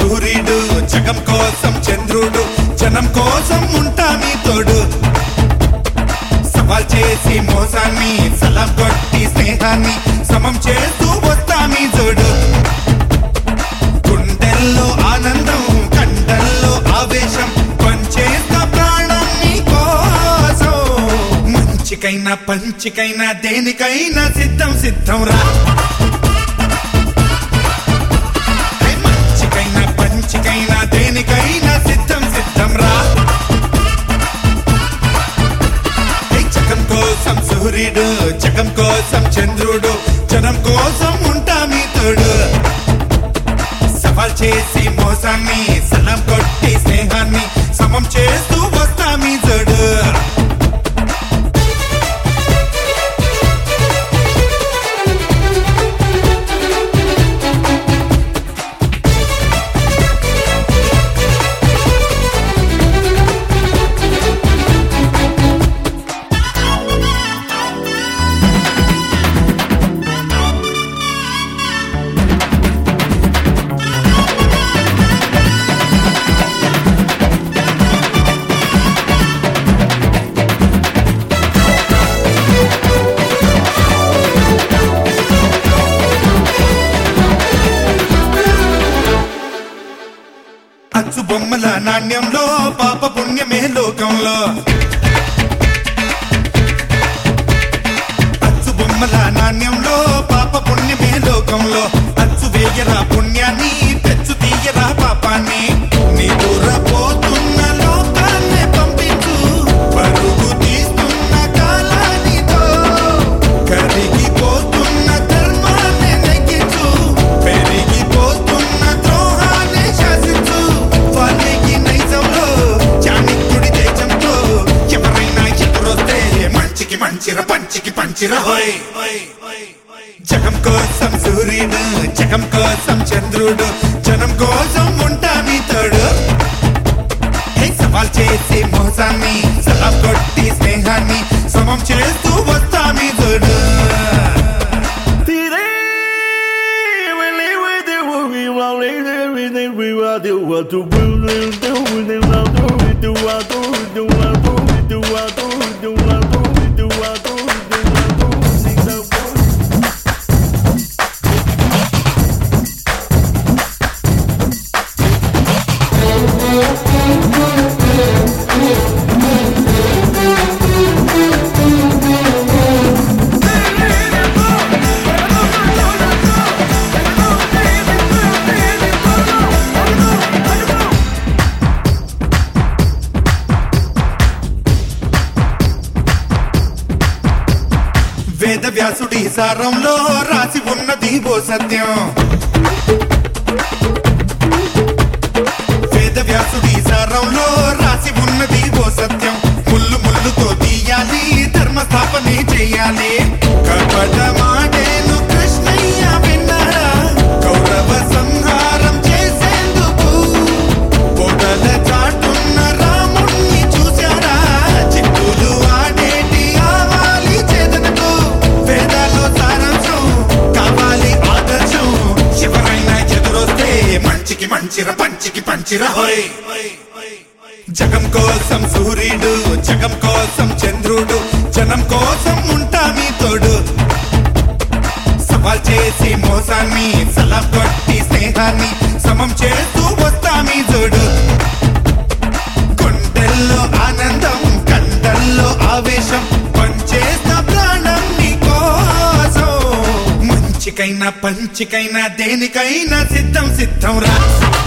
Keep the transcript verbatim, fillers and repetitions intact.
సూర్యుడు జగం కోసం చంద్రుడు జనం కోసం ఉంటా మీ తోడు సవాల్ చేసి మోసాన్ని సలాం కొట్టి స్నేహాన్ని సమం చేస్తూ వస్తా మీ జోడు గుండెల్లో ఆనందం కండల్లో ఆవేశం పంచేస్తా ప్రాణం నీ కోసం మంచికైనా పంచికైనా దేనికైనా సిద్ధం సిద్ధం రా పంచికైనా దేనికైనా సిద్ధం సిద్ధం రా జగం కోసం సూర్యుడు జగం కోసం చంద్రుడు జనం కోసం ఉంటా మీ తోడు సవాల్ చేసి మోసాన్ని సలాం కొట్టి స్నేహాన్ని సమం చేస్తూ వస్తా మీ తోడు అచ్చు బొమ్మల నాణ్యంలో పాప పుణ్యమే లోకంలో అచ్చు బొమ్మల నాణ్యంలో పాప పుణ్యమే లోకంలో అచ్చు వేయరా పుణ్యాన్ని తెచ్చు తీయరా పాపాన్ని నీ దూర పోతున్న లోకాన్ని పంపించు పరుగు తీస్తున్న కాలానితో కరిగిపోతున్న ధర్మాన్ని నెగ్గించు పెరిగిపోతున్న ద్రోహాన్ని శాసించు వాల్మీకి నైజంలో చాణక్యుడి దేశంతో ఎవరైనా ఎదురొస్తే మంచికి మంచిర పంచికి పంచిర హోయ్ జగం కోసం సూర్యుడు జగం కోసం చంద్రుడు జనం కోసం ఉంటా మీ తోడు సవాల్ చేసి మోసాన్ని సలాం కొట్టి స్నేహాన్ని సమం చేస్తూ వస్తా మీ తోడు వేద వ్యాసుడి సారంలో రాసి ఉన్నది ఓ సత్యం వేద వ్యాసుడి సారంలో రాసి ఉన్నది ఓ సత్యం ముల్లు ముల్లుతో తీయాలి ధర్మ స్థాపనే చెయ్యాలి కపట మాటేను కృష్ణయ్య విన్నారా కౌరవ సంహారం చేసేందుకు పొగల చాటున్న రాముణ్ణి చూశారా చిక్కులు ఆడేటి ఆవాలి చేదనకు వేదాల్లో సారాంశం కావాలి ఆదర్శం ఎవరైనా ఎదురొస్తే మంచికి మంచిర పంచికి పంచిర హోయ్ జగం కోసం సూర్యుడు జగం కోసం చంద్రుడు జనం కోసం ఉంటా మీ తోడు సవాల్ చేసి మోసాన్ని సలాం కొట్టి స్నేహాన్ని సమం చేస్తూ వస్తా మీ జోడు గుండెల్లో ఆనందం కండల్లో ఆవేశం పంచేస్తా ప్రాణం నీ కోసం మంచికైనా పంచికైనా దేనికైనా సిద్ధం సిద్ధం రా